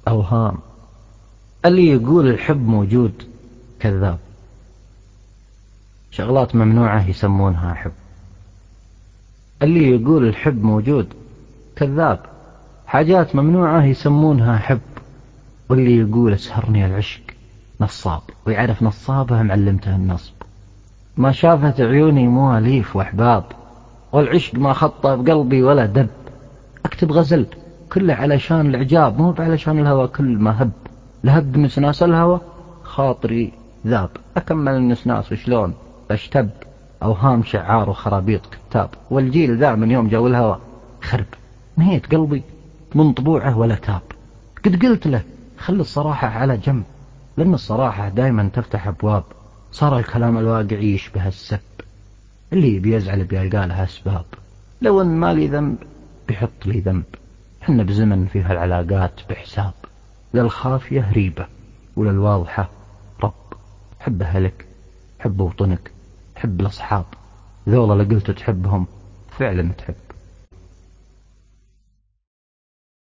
أوهام. اللي يقول الحب موجود كذاب. شغلات ممنوعة يسمونها حب. اللي يقول الحب موجود كذاب. حاجات ممنوعة يسمونها حب. واللي يقول اسهرني العشق نصاب، ويعرف نصابه معلمته النصب. ما شافت عيوني مواليف وأحباب، والعشق ما خطه بقلبي ولا دب. أكتب غزل كله علشان الإعجاب، مو علشان الهوى كل ما هب. لهب نسناس الهوى خاطري ذاب، أكمل النسناس وشلون أشتب. أوهام شعار وخرابيط كتاب، والجيل ذا من يوم جو الهوى خرب. نهيت قلبي من طبوعه ولا تاب. قد قلت له خلي الصراحة على جنب، لأن الصراحة دايما تفتح أبواب. صار الكلام الواقعي يشبه السب، اللي بيزعل بيلقى لها أسباب. لو أن ما لي ذنب بيحط لي ذنب. حنا بزمن فيها العلاقات بحساب، للخافية ريبة وللواضحة رب. حب أهلك، حب وطنك، حب الأصحاب، ذولا لقلت تحبهم فعلا تحب.